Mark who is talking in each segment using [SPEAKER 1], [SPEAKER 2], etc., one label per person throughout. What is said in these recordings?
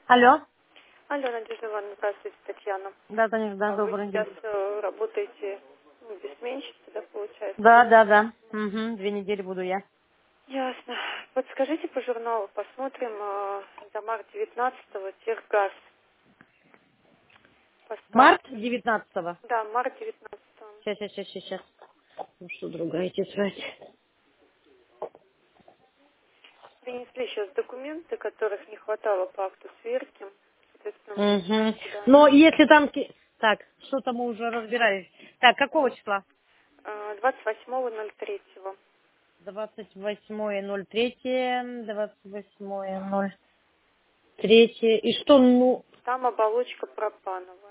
[SPEAKER 1] Алло.
[SPEAKER 2] Алло, Надежда Ивановна, здравствуйте, Татьяна.
[SPEAKER 1] Да, Танюш, да,
[SPEAKER 2] А вы
[SPEAKER 1] добрый
[SPEAKER 2] сейчас
[SPEAKER 1] день.
[SPEAKER 2] работаете без сменщицы, да, получается?
[SPEAKER 1] Да, да, да. Угу, 2 недели буду я.
[SPEAKER 2] Ясно. Подскажите по журналу, посмотрим за март 19-го Техгаз.
[SPEAKER 1] Март
[SPEAKER 2] Поставки.
[SPEAKER 1] 19-го.
[SPEAKER 2] Да, март 19-го.
[SPEAKER 1] Сейчас. Ну что, другая тетрадь.
[SPEAKER 2] Принесли сейчас документы, которых не хватало по акту сверки. Соответственно, мы не знаем,
[SPEAKER 1] Угу.
[SPEAKER 2] куда они.
[SPEAKER 1] Но если там... Так, что-то мы уже разбирались. Так, какого числа?
[SPEAKER 2] 28.03.
[SPEAKER 1] 28.03. 28.03. И что, ну...
[SPEAKER 2] Там оболочка пропановая.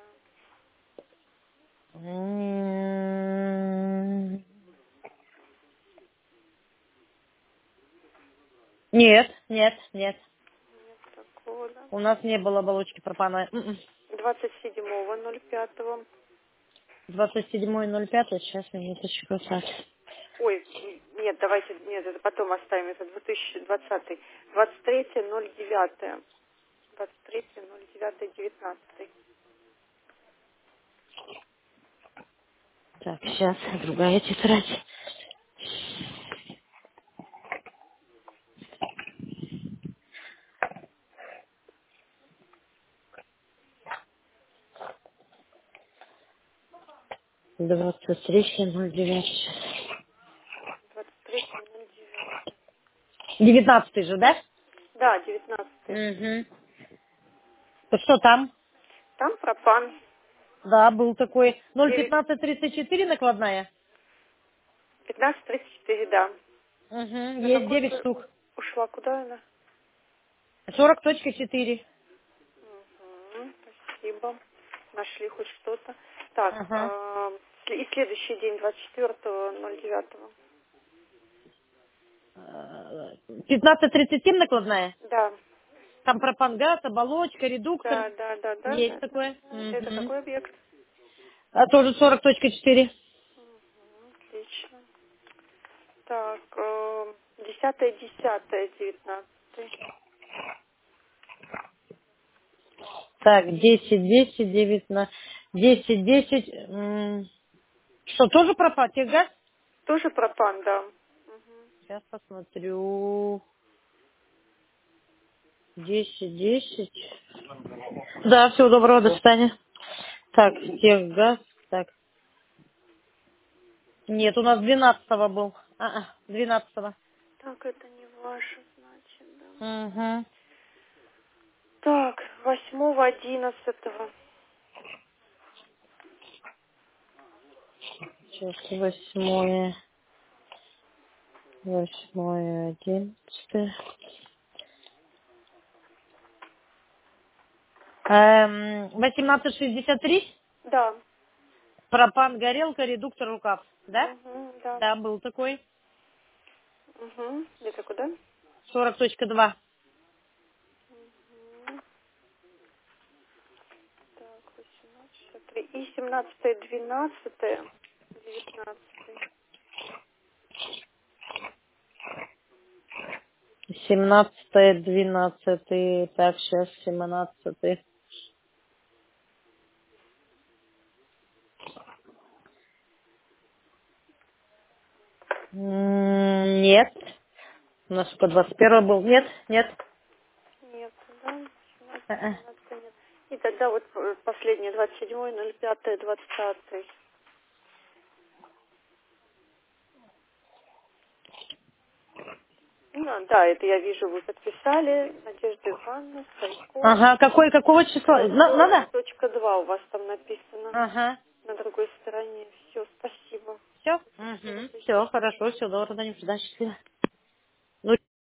[SPEAKER 1] Нет.
[SPEAKER 2] Нет такого, да.
[SPEAKER 1] У нас не было оболочки пропановой.
[SPEAKER 2] 27.05.
[SPEAKER 1] 27.05. Сейчас, минуточку. Так.
[SPEAKER 2] Ой, нет, давайте, нет, это потом оставим, это 2020. 23.09. 23.09.19.
[SPEAKER 1] Так, сейчас, другая тетрадь. 23.09.
[SPEAKER 2] 23.09.
[SPEAKER 1] 19 же, да?
[SPEAKER 2] Да, 19.
[SPEAKER 1] Угу. Что там?
[SPEAKER 2] Там пропан.
[SPEAKER 1] Да, был такой
[SPEAKER 2] 9,
[SPEAKER 1] 0,1534 накладная.
[SPEAKER 2] 15.34, да.
[SPEAKER 1] Угу.
[SPEAKER 2] Да на
[SPEAKER 1] Есть
[SPEAKER 2] код
[SPEAKER 1] 9 штук.
[SPEAKER 2] ушла, куда она?
[SPEAKER 1] 40.4.
[SPEAKER 2] Угу, спасибо. Нашли хоть что-то. Так,
[SPEAKER 1] Ага.
[SPEAKER 2] и следующий день, 24.09.
[SPEAKER 1] 15.37 накладная.
[SPEAKER 2] Да,
[SPEAKER 1] Там пропангаз, оболочка, редуктор.
[SPEAKER 2] да.
[SPEAKER 1] Есть такое.
[SPEAKER 2] Это
[SPEAKER 1] Угу.
[SPEAKER 2] какой объект?
[SPEAKER 1] А тоже 40.4.
[SPEAKER 2] Отлично. Так, 10.10.19.
[SPEAKER 1] Так, 10, 9 на 10, 10. Что, тоже пропал техгаз?
[SPEAKER 2] Тоже пропан, да.
[SPEAKER 1] Сейчас посмотрю. 10. Да, всего доброго, до свидания. Так, техгаз. Так. Нет, у нас 12 был. 12.
[SPEAKER 2] Так, это не ваше, значит, да.
[SPEAKER 1] Угу.
[SPEAKER 2] Так, 8.11.
[SPEAKER 1] Сейчас 8, 11. 18.63.
[SPEAKER 2] Да.
[SPEAKER 1] Пропан, горелка, редуктор, рукав. Да?
[SPEAKER 2] Угу, да.
[SPEAKER 1] Да, был такой.
[SPEAKER 2] Угу. Это куда?
[SPEAKER 1] 40.2.
[SPEAKER 2] Мгм. Так, 18.63. И 17.12.19.
[SPEAKER 1] 17, 12. Так, сейчас 17. Нет. У нас только 21 был. Нет.
[SPEAKER 2] Нет, да? 17,
[SPEAKER 1] А-а.
[SPEAKER 2] 17 нет. И тогда вот последний, 27.05.20. Ну, да, это я вижу, вы подписали. Надежда Ивановна, Сайко.
[SPEAKER 1] Ага, какого числа? Надо?
[SPEAKER 2] 40.2 у вас там написано
[SPEAKER 1] Ага.
[SPEAKER 2] на другой стороне. Все, спасибо.
[SPEAKER 1] Все?
[SPEAKER 2] Спасибо,
[SPEAKER 1] Угу.
[SPEAKER 2] до
[SPEAKER 1] Все,
[SPEAKER 2] свидания.
[SPEAKER 1] хорошо, все, добро, до свидания, счастливо.